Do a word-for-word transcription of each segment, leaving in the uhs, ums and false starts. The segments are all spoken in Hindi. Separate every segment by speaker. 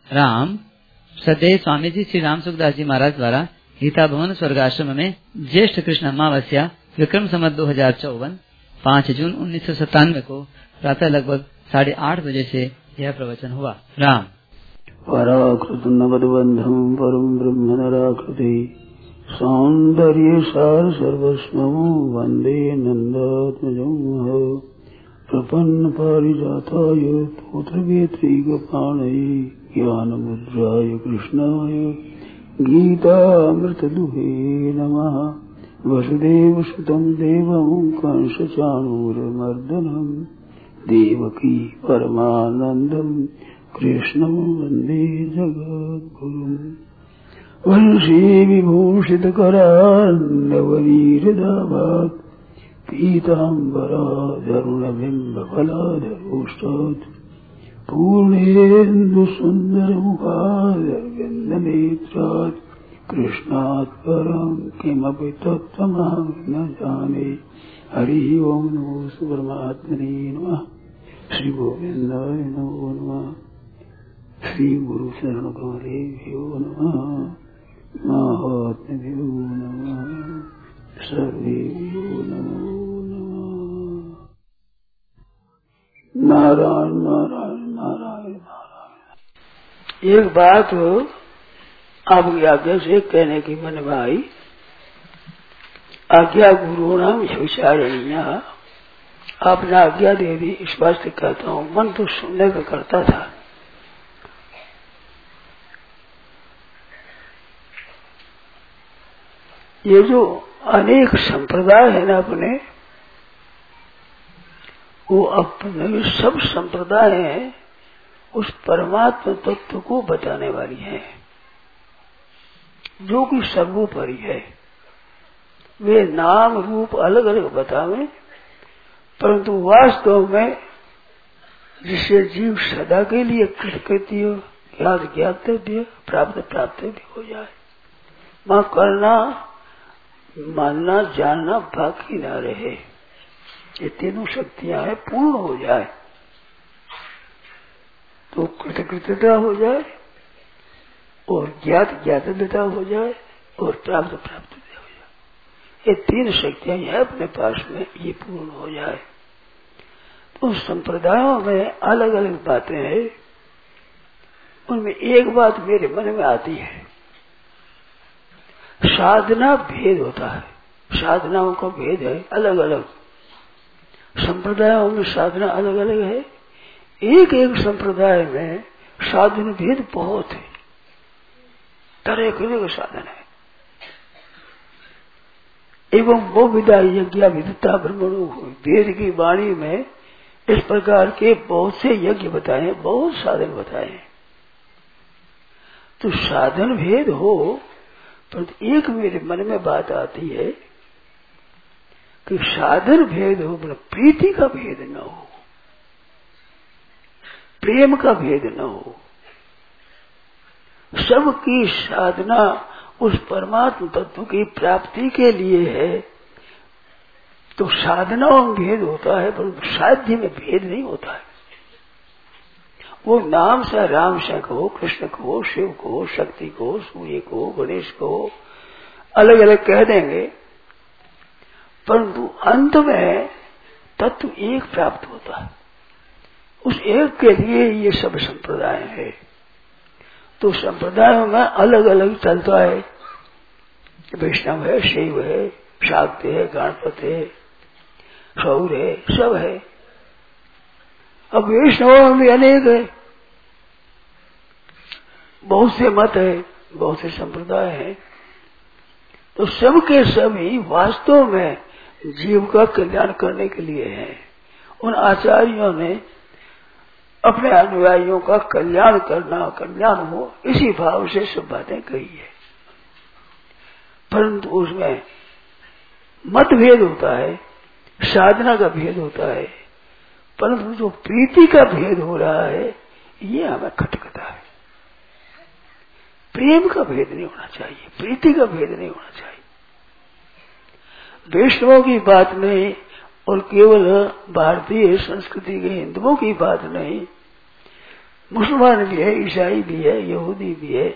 Speaker 1: राम सदैव स्वामी जी श्री राम सुखदास जी महाराज द्वारा गीता भवन स्वर्गाश्रम में ज्येष्ठ कृष्ण अमावस्या विक्रम संवत दो हजार चौवन पाँच जून उन्नीस सौ सत्तानवे को प्रातः लगभग साढ़े आठ बजे से यह प्रवचन हुआ। राम
Speaker 2: पराकृत नवदबंधम परम ब्रह्म नराकृति सौंदर्य सार सर्वस्वं वंदे नंदात्मजं प्रपन्न पारिजाताय तोत्रवेत्रैकपाणये ज्ञानमुद्राय कृष्णाय गीतामृतदुहे नमः। वसुदेवसुतं देवं कंसचाणूरमर्दनं देवकी परमानन्दं कृष्णं वन्दे जगद्गुरुम्। वंशी विभूषितकरान्नवनीरदाभात् पीताम्बराधरुणबिम्बफलाधरोष्टात् पूर्णेन्दुसुन्दरमुखादरविन्दनेत्रात् कृष्णात् परं किमपि तत्त्वमहं न जाने। हरि ओं नमो परमात्मने नमः। श्री गोविन्दाय नमो नमः। श्री गुरु शरण कमलेभ्यो नमः। महात्म्यो नमः। सर्वेभ्यो नमो नमः। नारायण नारायण नारायण नारायण। एक बात आपकी आज्ञा से कहने की मन में आई। आज्ञा गुरुणाम विचारणीय। आपने आज्ञा दे दी, इस वास्ते कहता हूँ। मन तो सुनने का करता था, ये जो अनेक संप्रदाय है ना अपने, वो अपने सब संप्रदाय हैं उस परमात्मा तत्व को बताने वाली है, जो कि सर्वोपरि है। वे नाम रूप अलग अलग बतावे, परंतु वास्तव में जिससे जीव सदा के लिए कृतकृत्य ज्ञात ज्ञातव्य प्राप्त प्राप्तव्य हो जाए, मां करना मानना जानना बाकी ना रहे, ये तीनों शक्तियां हैं, पूर्ण हो जाए तो कृतकृत्यता हो जाए और ज्ञात ज्ञातव्यता हो जाए और प्राप्त प्राप्तव्यता हो जाए। ये तीन शक्तियां हैं अपने पास में, ये पूर्ण हो जाए। तो संप्रदायों में अलग अलग बातें हैं, उनमें एक बात मेरे मन में आती है, साधना भेद होता है। साधनाओं का भेद है अलग अलग, संप्रदायों में साधना अलग अलग है। एक एक संप्रदाय में साधन भेद बहुत है, तरह तरह का साधन है। एवं वो विदा यज्ञ विदता ब्रह्मणु, वेद की वाणी में इस प्रकार के बहुत से यज्ञ बताए हैं, बहुत साधन बताए हैं। तो साधन भेद हो, परंतु एक मेरे मन में बात आती है कि साधन भेद हो पर प्रीति का भेद न हो, प्रेम का भेद न हो। सबकी साधना उस परमात्मा तत्व की प्राप्ति के लिए है, तो साधनाओं में भेद होता है परंतु साध्य में भेद नहीं होता है। वो नाम से राम से कहो, कृष्ण कहो, शिव को, शक्ति को, सूर्य को, गणेश को अलग अलग कह देंगे, परंतु अंत में तत्व एक प्राप्त होता है। उस एक के लिए ये सब संप्रदाय है। तो संप्रदायों में अलग अलग चलता है, वैष्णव है, शैव है, शाक्य है, गणपति है, सौर है, सब है। अब वैष्णव में अनेक है, बहुत से मत है, बहुत से संप्रदाय है। तो सबके सभी वास्तव में जीव का कल्याण करने के लिए है। उन आचार्यों ने अपने अनुयायियों का कल्याण करना, कल्याण हो, इसी भाव से सब बातें कही है। परंतु उसमें मतभेद होता है, साधना का भेद होता है, परंतु जो प्रीति का भेद हो रहा है ये हमें खटकता है। प्रेम का भेद नहीं होना चाहिए, प्रीति का भेद नहीं होना चाहिए। वैष्णवों की बात नहीं और केवल भारतीय संस्कृति के हिंदुओं की बात नहीं, मुसलमान भी है, ईसाई भी है, यहूदी भी है,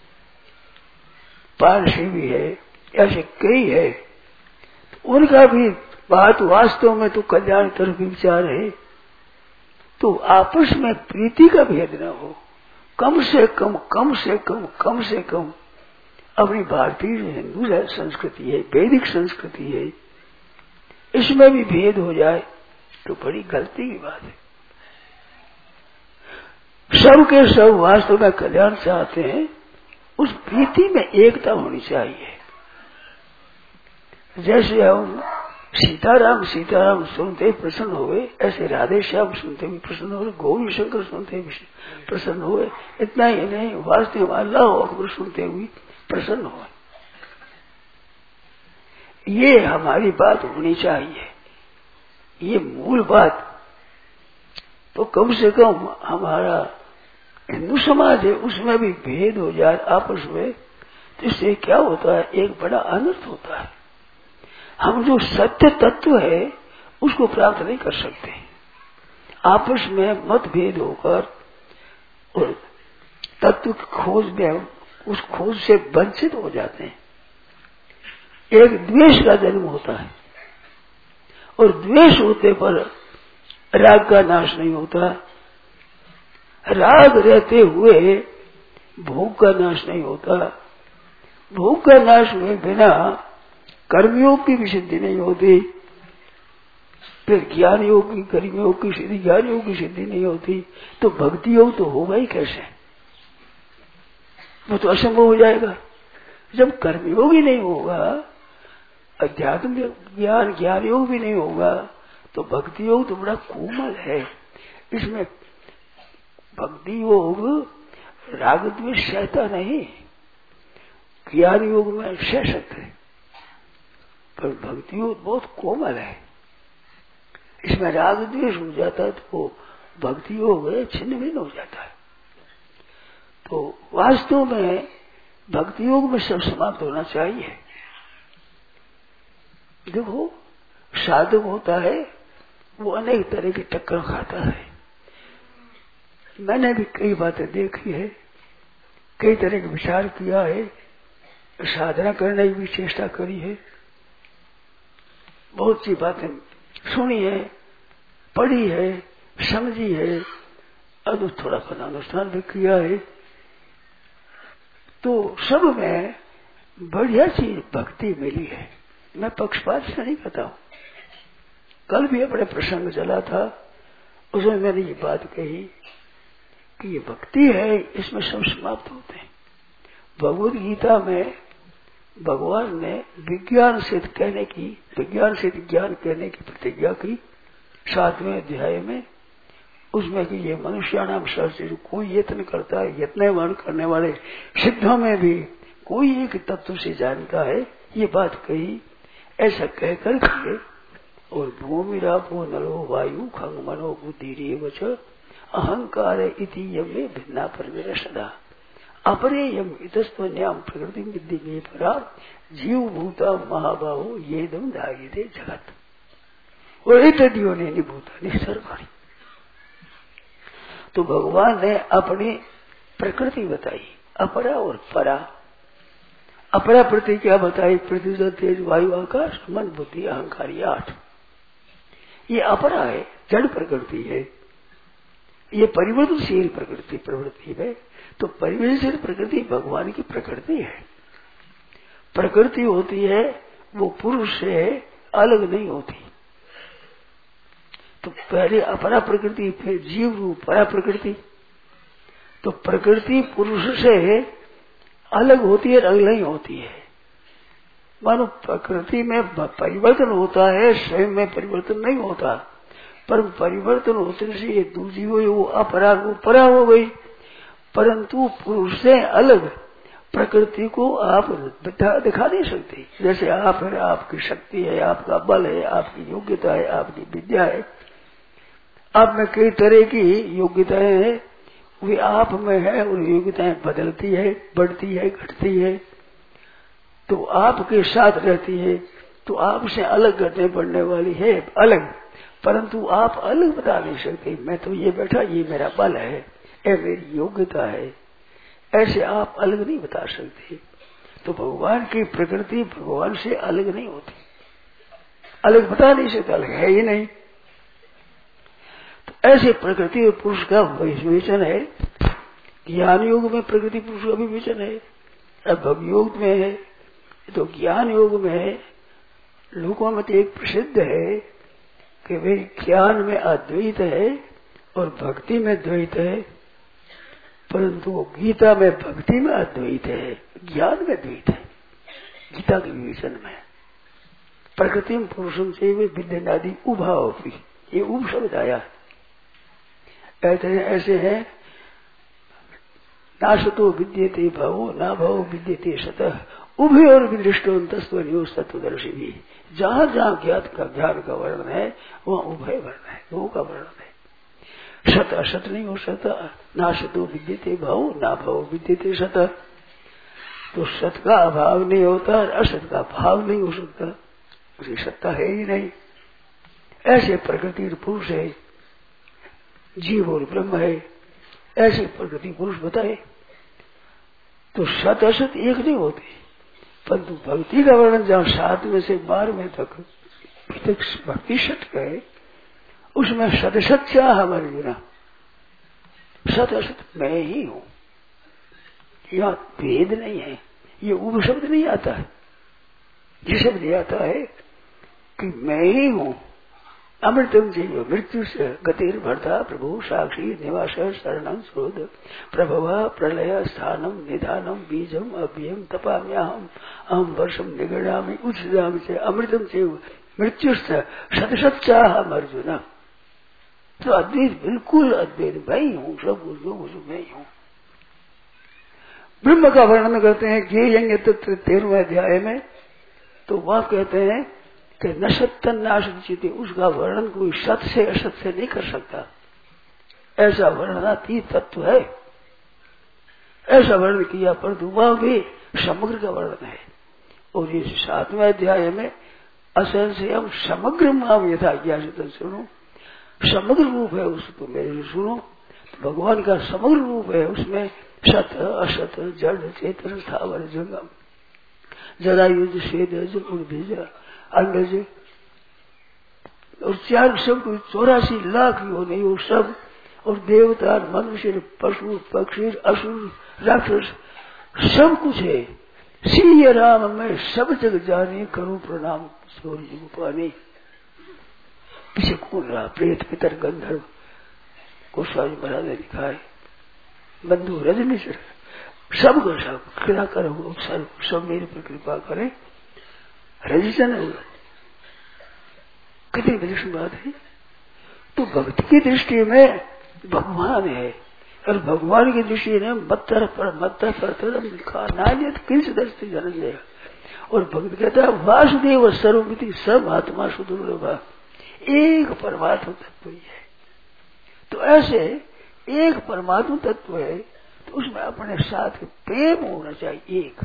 Speaker 2: पारसी भी है, ऐसे कई है। तो उनका भी बात वास्तव में तो कल्याण तरफ विचार है। तो आपस में प्रीति का भेद न हो, कम से कम कम से कम कम से कम अपनी भारतीय हिंदू संस्कृति है, वैदिक संस्कृति है, इसमें भी भेद हो जाए तो बड़ी गलती की बात है। सबके सब वास्तव में कल्याण चाहते हैं, उस प्रीति में एकता होनी चाहिए। जैसे हम सीताराम सीताराम सुनते ही प्रसन्न हुए, ऐसे राधे श्याम सुनते भी प्रसन्न हुए, गौरी शंकर सुनते भी प्रसन्न हुए। इतना ही नहीं, वास्तव अल्लाह अकबर सुनते हुए प्रसन्न हुए। ये हमारी बात होनी चाहिए, ये मूल बात। तो कम से कम हमारा हिंदू समाज है, उसमें भी भेद हो जाए आपस में, तो इससे क्या होता है, एक बड़ा अनर्थ होता है। हम जो सत्य तत्व है उसको प्राप्त नहीं कर सकते। आपस में मतभेद होकर और तत्व की खोज में उस खोज से वंचित हो जाते हैं। एक द्वेष का जन्म होता है, और द्वेष होते पर राग का नाश नहीं होता। राग रहते हुए भोग का नाश नहीं होता। भोग का नाश हुए बिना कर्मयोग की भी सिद्धि नहीं होती। फिर ज्ञान योग की, कर्मयोग की सिद्धि, ज्ञान योग की सिद्धि नहीं होती, तो भक्ति योग तो होगा ही कैसे? वो तो असंभव हो जाएगा। जब कर्मयोग ही नहीं होगा, अध्यात्म ज्ञान ज्ञान योग भी नहीं होगा, तो भक्ति योग तो बड़ा कोमल है। इसमें भक्ति योग राग द्वेष सहता नहीं, ज्ञान योग में सह सकते हैं, पर भक्ति योग बहुत कोमल है। इसमें राग द्वेष हो जाता है तो भक्ति योग छिन्न भिन्न हो जाता है। तो वास्तव में भक्ति योग में सब समाप्त होना चाहिए। देखो, साधक होता है वो अनेक तरह की टक्कर खाता है। मैंने भी कई बातें देखी है, कई तरह के विचार किया है, साधना करने की भी चेष्टा करी है, बहुत सी बातें सुनी है, पढ़ी है, समझी है, अब थोड़ा सा अनुष्ठान भी किया है। तो सब में बढ़िया चीज भक्ति मिली है। मैं पक्षपात से नहीं कहता हूं। कल भी अपने प्रसंग चला था, उसमें मैंने ये बात कही कि ये भक्ति है, इसमें सब समाप्त होते हैं। भगवद गीता में भगवान ने विज्ञान सिद्ध कहने की, विज्ञान सिद्ध ज्ञान कहने की प्रतिज्ञा की सातवें अध्याय में। उसमें कि ये मनुष्याणाम सर्वसिद्ध, कोई यत्न करता है, यत्न करने वाले सिद्धों में भी कोई एक तत्व से जानता है, ये बात कही। ऐसा कहकर के और भूमि रापो नलो वायु खंग मनो बुद्धि रेवच अहंकार इति यमे भिन्ना परमेर सदा अपरे यम इतस्त्वन्याम प्रकृति विद्धि में परा जीव भूता महाबाहु ये दम धागे जगत और इत्यादियों ने निभूता निसर्वाणी। तो भगवान ने अपनी प्रकृति बताई, अपरा और परा। अपरा प्रति क्या बताई? पृथ्वी तेज वायु आकाश मन बुद्धि अहंकार, ये आठ। ये अपरा है, जड़ प्रकृति है, ये परिवर्तनशील प्रकृति प्रवृत्ति है। तो परिवर्तनशील प्रकृति भगवान की प्रकृति है। प्रकृति होती है वो पुरुष से अलग नहीं होती। तो पहले अपरा प्रकृति, फिर जीव रूप परा प्रकृति। तो प्रकृति पुरुष से अलग होती है, अलग नहीं होती है। मानो प्रकृति में परिवर्तन होता है, स्वयं में परिवर्तन नहीं होता, पर परिवर्तन होने से ये दूसरी हुई, वो अपरा वो परा हो गई। परंतु पुरुष से अलग प्रकृति को आप दिखा नहीं सकते। जैसे आप है, आपकी शक्ति है, आपका बल है, आपकी योग्यता है, आपकी विद्या है। आप में कई तरह की योग्यताएं हैं, वे आप में है, और योग्यताएं बदलती है, बढ़ती है, घटती है। तो आपके साथ रहती है, तो आपसे अलग घटने पड़ने वाली है अलग, परंतु आप अलग बता नहीं सकते। मैं तो ये बैठा, ये मेरा बल है, ये मेरी योग्यता है, ऐसे आप अलग नहीं बता सकते। तो भगवान की प्रकृति भगवान से अलग नहीं होती, अलग बता नहीं सकता, अलग है ही नहीं। तो ऐसे प्रकृति और पुरुष का विवेचन है। ज्ञान योग में प्रकृति पुरुष का विवेचन है, अब भक्ति योग में है। तो ज्ञान योग में लोगों में तो एक प्रसिद्ध है कि वे ज्ञान में अद्वैत है और भक्ति में द्वैत है, परंतु गीता में भक्ति में अद्वैत है, ज्ञान में द्वैत है। गीता के विवेचन में प्रकृति में पुरुषम से वे विद्यादि उभाव भी, ये उभ शब्द आया। ऐसे ऐसे है, नाशतो विद्यते भावो ना भावो विद्यते सतः उभय और विदृष्टो तत्व तत्वदर्शी भी। जहां जहां ज्ञात का ज्ञान का वर्णन है वहां उभय वर्णन है, दो का वर्णन है। सत असत नहीं हो सकता, नाशतो विद्यते भावो ना भावो विद्यते सतः। तो सत का अभाव नहीं होता और असत का भाव नहीं हो सकता, उसकी सत्ता है ही नहीं। ऐसे प्रकृति पुरुष है, जीव और ब्रह्म है, ऐसे प्रकृति पुरुष बताए। तो सत असत एक नहीं होते, परंतु भक्ति का वर्णन जहां सात में से बारहवें तक भक्ति सत है, उसमें सत सत्या हमारे बिना सत असत मैं ही हूं, यहाँ भेद नहीं है। ये उब शब्द नहीं आता है, ये शब्द आता है कि मैं ही हूं। अमृतम जीव मृत्यु से गतिर भरता प्रभु साक्षी निवास शरणं स्रोत प्रभव प्रलय स्थानम निधानम बीजम अभ्यम तपाम्याहम अहम वर्षम निगणामि उच्चयामि से अमृतम जीव मृत्यु से सतसच्चा हम अर्जुन। तो अद्वैत बिल्कुल अद्वैत मैं ही हूँ, सब कुछ जो कुछ मैं ही हूँ। ब्रह्म का वर्णन करते हैं ज्ञेयंग तत्व तेरहवें अध्याय में, तो वह कहते हैं कि न सत्य नाशित, उसका वर्णन कोई सत से असत से नहीं कर सकता, ऐसा वर्णनातीत तत्व है। ऐसा वर्णन किया, परंतु वह भी समग्र का वर्णन है। और ये सातवें अध्याय में असल से हम समग्र माम यथा ज्ञान सुनो, समग्र रूप है उसको मेरे सुनो। तो भगवान का समग्र रूप है, उसमें सत असत जड़ चेतन स्थावर जंगम जरा युद्ध श्वेद बीज अंडज और चार सब कोई चौरासी लाख यो नहीं वो सब, और देवता मनुष्य पशु पक्षी असुर राक्षस सब कुछ है। श्री राम मैं सब जग जाने करूं प्रणाम सूर्य गोपानी। पीछे कौन रहा, प्रेत पितर गंधर्व गोस्वामी महाराज ने लिखा है, बंधु रजनीश्वर सब का सब कृपा करो, सब सब मेरे पर कृपा करे। रजिशन है, कितनी विलक्षण बात है। तो भक्ति की दृष्टि में भगवान है, और भगवान की दृष्टि में मत्तर पर मत्तर पर लिखा नान्यत किंच दर्शि धनंजय। और भक्त कहता है वासुदेव सर्वमिति सब आत्मा सुदुर्लभ, एक परमात्मा तत्व ही है। तो ऐसे एक परमात्मा तत्व है, तो उसमें अपने साथ प्रेम होना चाहिए। एक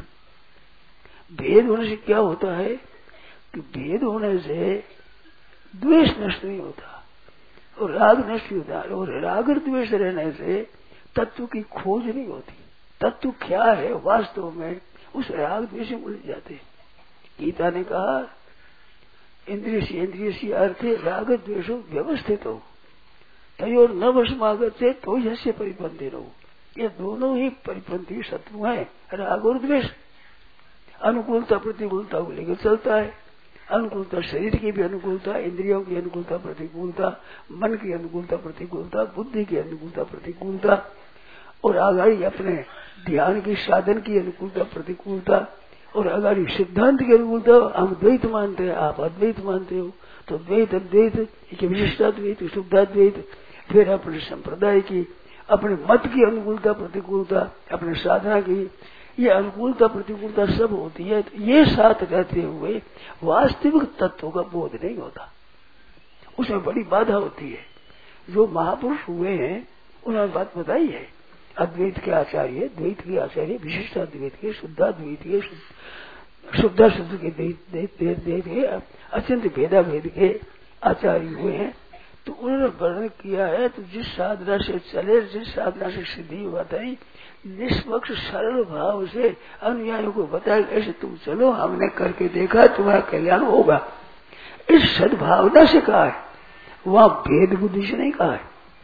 Speaker 2: भेद होने से क्या होता है कि भेद होने से द्वेष नष्ट नहीं होता और राग नष्ट नहीं होता, और राग और द्वेष रहने से तत्व की खोज नहीं होती। तत्व क्या है वास्तव में, उस राग द्वेष में उलझ जाते। गीता ने कहा इंद्रिय से इंद्रिय से अर्थे राग द्वेषो व्यवस्थित हो तयोर न वशमागत से तो जैसे परिपंथी रहो। ये दोनों ही परिपंथी शत्रु हैं, राग और द्वेष। अनुकूलता प्रतिकूलता को लेकर चलता है। अनुकूलता शरीर की भी अनुकूलता, इंद्रियों की अनुकूलता प्रतिकूलता, मन की अनुकूलता प्रतिकूलता, बुद्धि की अनुकूलता प्रतिकूलता, और आगाड़ी अपने ध्यान की साधन की अनुकूलता प्रतिकूलता, और आगाड़ी सिद्धांत की अनुकूलता। हम द्वैत मानते हैं, आप अद्वैत मानते हो, तो द्वैत अद्वैत विशिष्टाद्वैत शुद्धाद्वैत। फिर अपने संप्रदाय की, अपने मत की अनुकूलता प्रतिकूलता, अपने साधना की ये अनुकूलता प्रतिकूलता सब होती है। तो ये साथ रहते हुए वास्तविक तत्व का बोध नहीं होता, उसमें बड़ी बाधा होती है। जो महापुरुष हुए हैं उन्होंने बात बताई है, अद्वैत के आचार्य, द्वैत के आचार्य, विशिष्टाद्वैत के, शुद्धाद्वैत के, शुद्धा शुद्ध के, अत्यंत भेदा भेद के आचार्य हुए हैं। तो उन्होंने वर्णन किया है। तो जिस साधना से चले, जिस साधना से सिद्धि बताई, निष्पक्ष सरल भाव से अनुयायियों को बताया ऐसे तुम चलो, हमने करके देखा, तुम्हारा कल्याण होगा। इस सद्भावना से कहा है, वहां भेद बुद्धि से नहीं कहा है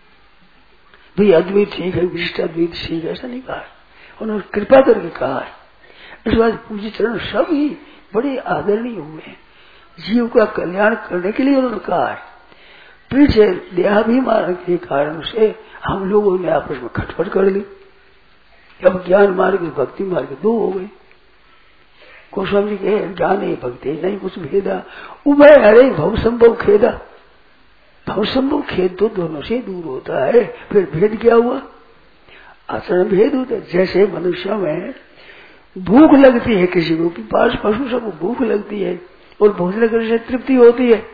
Speaker 2: भाई अद्वैत ठीक है, विशिष्ट अद्वैत ठीक है, ऐसा नहीं कहा है। उन्होंने कृपा करके कहा है। इस बात पूज्य चरण सब ही बड़े आदरणीय हुए हैं, जीव का कल्याण करने के लिए उन्होंने कहा है। पीछे देहाभिमान के कारण से हम लोगों ने आपस में खटपट कर ली। अब ज्ञान मार्ग भक्ति मार्ग दो हो गए। गोस्वामी जी कहे ज्ञान ही भक्ति नहीं कुछ भेदा, उभय हरे भव संभव खेदा। भव संभव खेद तो दोनों से दूर होता है, फिर भेद क्या हुआ? आचरण भेद होता है। जैसे मनुष्य में भूख लगती है, किसी को पास पशु सबको भूख लगती है और भोजन करने से तृप्ति होती है,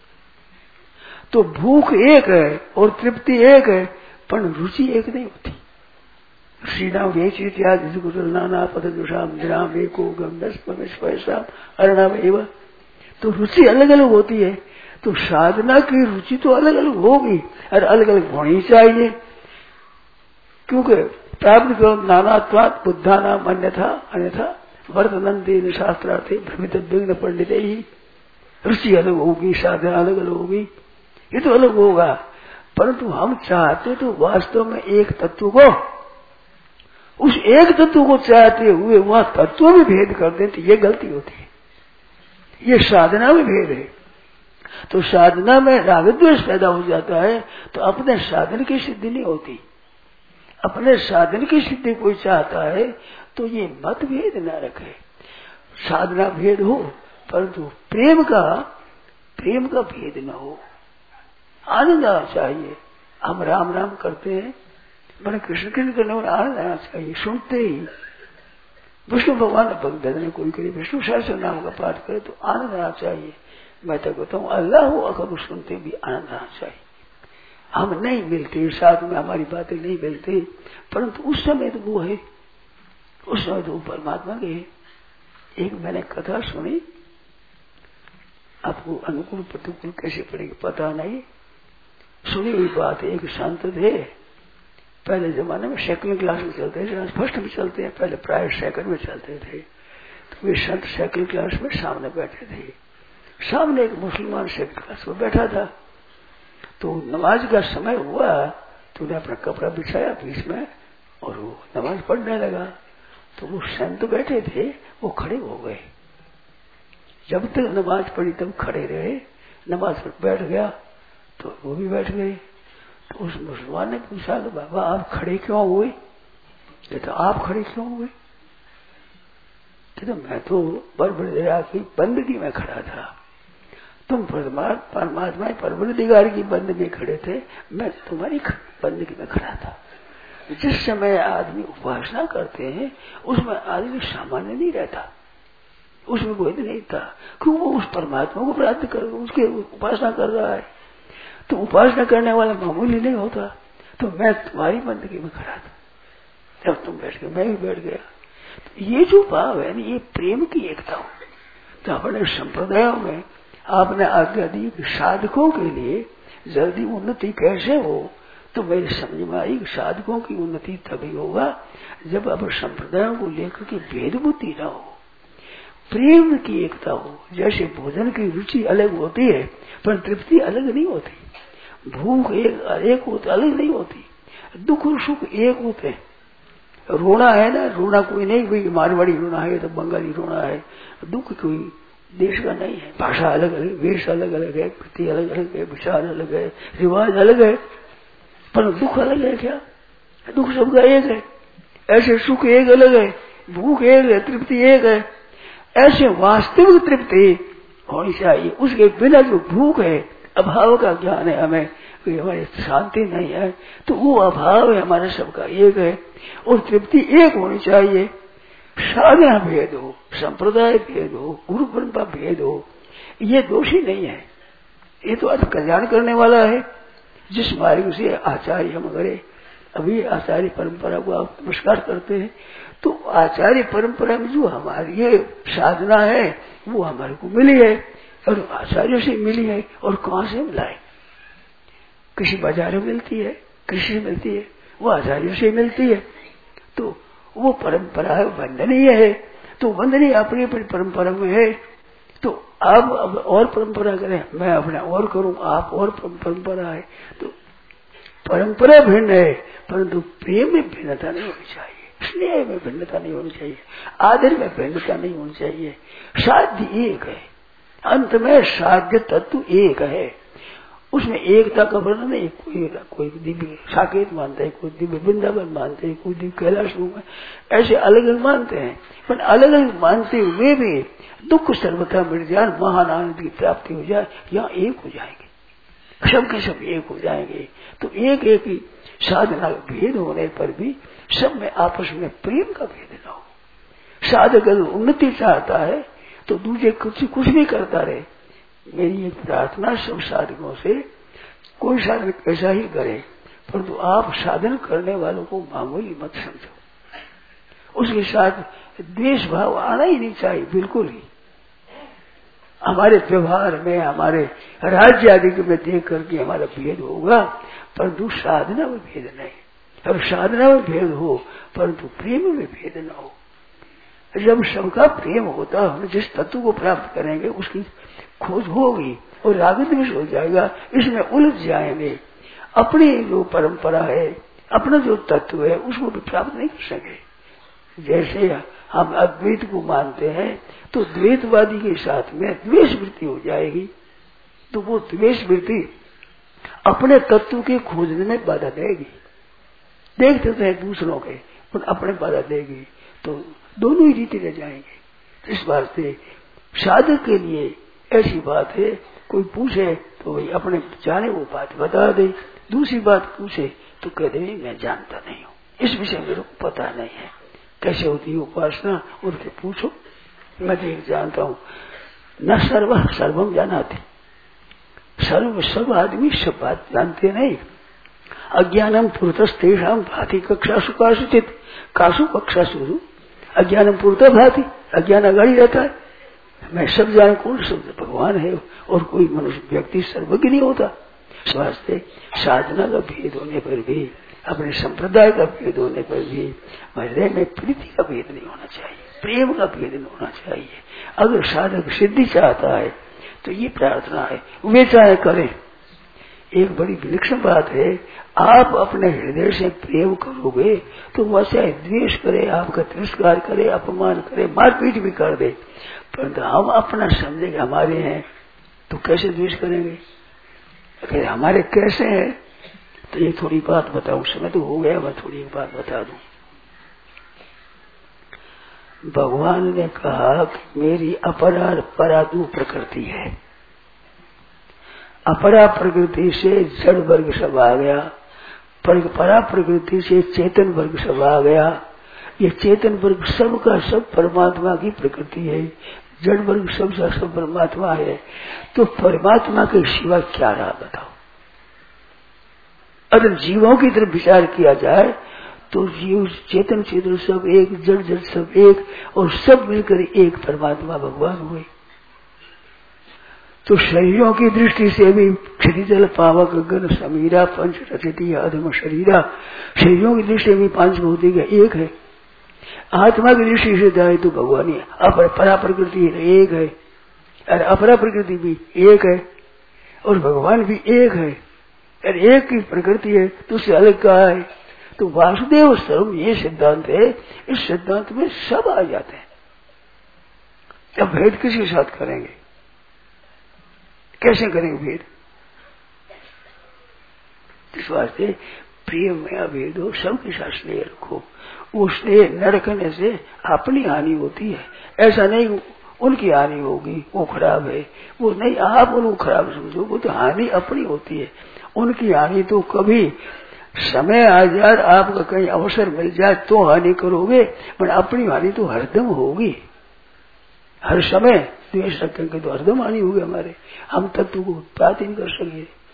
Speaker 2: तो भूख एक है और तृप्ति एक है, पर रुचि एक नहीं होती। श्री राम वेच इत्यादि नाना पदुषाम निराम एको गंधस पैसा अर्णव एवं, तो रुचि अलग अलग होती है। तो साधना की रुचि तो अलग अलग होगी और अलग अलग होनी चाहिए, क्योंकि प्राप्त करो नानात्वात् बुद्धा नाम अन्यथा अन्यथा वर्तनंते शास्त्रार्थे भ्रमित विघ्न पंडित ही। रुचि अलग होगी, साधना अलग अलग होगी, ये तो अलग होगा। परंतु हम चाहते तो वास्तव में एक तत्व को, उस एक तत्व को चाहते हुए वह तत्व में भेद कर देते, ये गलती होती है। ये साधना में भेद है। तो साधना में राग द्वेष पैदा हो जाता है, तो अपने साधन की सिद्धि नहीं होती। अपने साधन की सिद्धि कोई चाहता है तो ये मतभेद न रखे। साधना भेद हो, परंतु प्रेम का प्रेम का भेद न हो। आनंद आना चाहिए। हम राम राम करते हैं, बड़े कृष्ण कृष्ण करने में आनंद आना चाहिए। सुनते ही विष्णु भगवान भक्त ने कोई करे, विष्णु सहस्त्र नाम का पाठ करे तो आनंद आना चाहिए। मैं तो कहता हूँ अल्लाह हो अगर सुनते भी आनंद आना चाहिए। हम नहीं मिलते, साथ में हमारी बातें नहीं मिलती, परंतु उस समय तो वो है, उस समय तो परमात्मा के है। एक मैंने कथा सुनी, आपको अनुकूल प्रतिकूल कैसे पड़ेगी पता नहीं, सुनी हुई बात है। एक संत थे, पहले जमाने में सेकंड क्लास में चलते थे, फर्स्ट में चलते हैं, पहले प्राय सेकंड में चलते थे। तो वे संत सेकंड क्लास में सामने बैठे थे। सामने एक मुसलमान सेकंड क्लास में बैठा था। तो नमाज का समय हुआ तो उन्हें अपना कपड़ा बिछाया बीच में और वो नमाज पढ़ने लगा। तो वो संत बैठे थे, वो खड़े हो गए। जब तक नमाज पढ़ी तब खड़े रहे, नमाज पर बैठ गया तो वो भी बैठ गए। तो उस मुसलमान ने पूछा तो बाबा आप खड़े क्यों हुए? तो आप खड़े क्यों हुए? तो मैं तो परवरदिगार की बंदगी में खड़ा था, तुम परमात्मा परवरदिगार की बंदगी में खड़े थे, मैं तुम्हारी बंदगी में खड़ा था। जिस समय आदमी उपासना करते हैं उसमें आदमी सामान्य नहीं रहता, उसमें कोई नहीं था, क्यों वो उस परमात्मा को प्राप्त कर उसके उपासना कर रहा है। तो उपासना करने वाला मामूली नहीं होता। तो मैं तुम्हारी बंदगी में खड़ा था, जब तुम बैठ गए मैं भी बैठ गया। तो ये जो भाव है ना, ये प्रेम की एकता हो। तो अपने संप्रदायों में आपने आज्ञा दी कि साधकों के लिए जल्दी उन्नति कैसे हो, तो मेरी समझ में आई कि साधकों की उन्नति तभी होगा जब अब संप्रदायों को लेकर के भेद बुद्धि न हो, प्रेम की एकता हो। जैसे भोजन की रुचि अलग होती है पर तृप्ति अलग नहीं होती, भूख एक एक होती अलग नहीं होती, दुख और सुख एक होते हैं। रोना है ना, रोना कोई नहीं, कोई मारवाड़ी रोना है तो बंगाली रोना है, दुख कोई देश का नहीं है। भाषा अलग अलग, वेश अलग अलग है, कृति अलग अलग है, विचार अलग है, रिवाज अलग है, पर दुख अलग है क्या? दुख सबका एक है। ऐसे सुख एक अलग है, भूख एक है, तृप्ति एक है। ऐसे वास्तविक तृप्ति होनी चाहिए। उसके बिना जो भूख है, अभाव का ज्ञान है हमें, हमारी शांति नहीं है, तो वो अभाव है हमारा सबका एक है। और तृप्ति एक होनी चाहिए। साधना भेद हो, संप्रदाय भेद हो, गुरु परंपरा भेद हो, ये दोषी नहीं है, ये तो अर्थ कल्याण करने वाला है। जिस मार्ग से आचार्य हम करे, अभी आचार्य परंपरा को आप नमस्कार करते हैं, तो आचार्य परंपरा में जो हमारी ये साधना है वो हमारे को मिली है और आचार्यों से मिली है। और कहाँ से मिला है? किसी बाजार में मिलती है, किसी से मिलती है, वो आचार्यों से मिलती है, तो वो परंपरा वंदनीय है। तो वंदनीय अपनी अपनी परंपरा में है, तो आप अब और परंपरा करें, मैं अपना और करूं, आप और परंपरा है, तो परंपरा भिन्न है, परंतु प्रेम में भिन्नता नहीं होनी चाहिए, स्नेह में भिन्नता नहीं होनी चाहिए, आदर में भिन्नता नहीं होनी चाहिए। साध्य एक है, अंत में साध्य तत्व एक है, उसमें एकता का वर्णन नहीं। कोई कोई दिव्य साकेत मानते हैं, कोई दिव्य वृंदावन मानते हैं, कोई दिव्य कैलाश में, ऐसे अलग अलग मानते हैं, पर अलग अलग मानते हुए भी दुख सर्वथा मिट जाए, महान आनंद की प्राप्ति हो जाए, यहाँ एक हो जाएंगे, सबके सब एक हो जाएंगे। तो एक एक ही साधना भेद होने पर भी सब में आपस में प्रेम का भेद न हो। साधक अगर उन्नति चाहता है तो दूसरे कुछ कुछ भी करता रहे। मेरी एक प्रार्थना सब साधकों से, कोई साधक ऐसा ही करे, परंतु तो आप साधन करने वालों को मामूली मत समझो, उसके साथ द्वेष भाव आना ही नहीं चाहिए बिल्कुल ही। हमारे व्यवहार में, हमारे राज्य आदि में देख करके हमारा भेद होगा, परंतु साधना में भेद नहीं। अब साधना में भेद हो परंतु प्रेम में भेद न हो। जब सबका प्रेम होता है, हम जिस तत्व को प्राप्त करेंगे उसकी खोज होगी और राग द्वेष हो जाएगा, इसमें उलझ जाएंगे। अपनी जो परंपरा है, अपना जो तत्व है, उसको भी प्राप्त नहीं कर सके। जैसे हम अद्वैत को मानते हैं तो द्वैतवादी के साथ में द्वेष वृत्ति हो जाएगी, तो वो द्वेष वृत्ति अपने तत्व के खोजने में बाधा देगी। देखते तो है दूसरों के, पर अपने बाधा देगी, तो दोनों ही रीति रह जाएंगे। इस बात से साधक के लिए ऐसी बात है, कोई पूछे तो वही अपने जाने वो बात बता दे, दूसरी बात पूछे तो कह दे मैं जानता नहीं हूँ, इस विषय मेरे को पता नहीं है, कैसे होती है उपासना, उनसे पूछो, मैं तो जानता हूँ। न सर्व सर्वम जानाते, सर्व सब आदमी सब बात जानते नहीं। अज्ञानम पुरतस्तेषाम भाति कक्षासु कासुचित, कासु कक्षासु अज्ञानम पुरता भाति, अज्ञान अगाड़ी रहता है। मैं सब जान, कौन सब भगवान है, और कोई मनुष्य व्यक्ति सर्वज्ञ नहीं होता। स्वास्थ्य साधना का भेद होने पर भी, अपने संप्रदाय का भेद होने पर भी हृदय में प्रीति का भेद नहीं होना चाहिए, प्रेम का भेद नहीं होना चाहिए। अगर साधक सिद्धि चाहता है तो ये प्रार्थना है, वे चाहे करें। एक बड़ी विलक्षण बात है, आप अपने हृदय से प्रेम करोगे तो वह चाहे द्वेष करे, आपका तिरस्कार करे, अपमान करे, मारपीट भी कर दे, परंतु हम अपना समझेंगे हमारे हैं तो कैसे द्वेष करेंगे। अगर हमारे कैसे हैं तो ये थोड़ी बात बताऊं, समय तो हो गया, मैं थोड़ी एक बात बता दूं। भगवान ने कहा कि मेरी अपरा परातु प्रकृति है, अपरा प्रकृति से जड़ वर्ग सब आ गया, परा प्रकृति से चेतन वर्ग सब आ गया। ये चेतन वर्ग सब का सब परमात्मा की प्रकृति है, जड़ वर्ग सब का सब परमात्मा है। तो परमात्मा के सिवा क्या रहा बताओ। अगर जीवों की तरफ विचार किया जाए तो जीव चेतन चेतन सब एक, जड़ जड़ सब एक, और सब मिलकर एक परमात्मा भगवान हुए। तो शरीरों की दृष्टि से भी क्षितिजल पावक गगन समीरा पंच रचती अधम शरीरा, शरीरों की दृष्टि में पांच भौतिक का एक है। आत्मा की दृष्टि से जाए तो भगवान ही अपर परा प्रकृति एक है, और अपरा प्रकृति भी एक है, और भगवान भी एक है, और एक की प्रकृति है तो उससे अलग कहा है। तो वासुदेव सर्व ये सिद्धांत है, इस सिद्धांत में सब आ जाते हैं। अब भेद किसके साथ करेंगे, कैसे करेंगे भेद। इस वास्ते प्रेम में अभेद हो, सबके साथ स्नेह रखो। वो स्नेह न रखने से अपनी हानि होती है, ऐसा नहीं उनकी हानि होगी वो खराब है, वो नहीं आप उनको खराब समझो, वो तो हानि अपनी होती है। उनकी हानि तो कभी समय आ जाए, आपका कहीं अवसर मिल जाए तो हानि करोगे, पर अपनी हानि तो हरदम होगी। हर समय द्वेष रखेंगे तो हरदम हानि होगी हमारे, हम तत्व को प्राप्त नहीं कर सकेंगे।